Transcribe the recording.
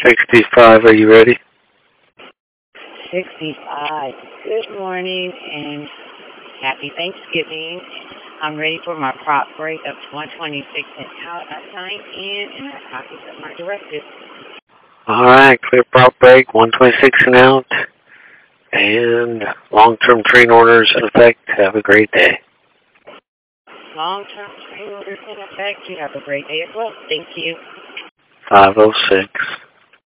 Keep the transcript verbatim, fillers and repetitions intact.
sixty-five, are you ready? sixty-five. Good morning and happy Thanksgiving. I'm ready for my prop break of one twenty-six and out. I signed in and I copies of my directives. Alright, clear prop break, one twenty-six and out. And long-term train orders in effect. Have a great day. Long-term train orders in effect. You have a great day as well. Thank you. five oh six.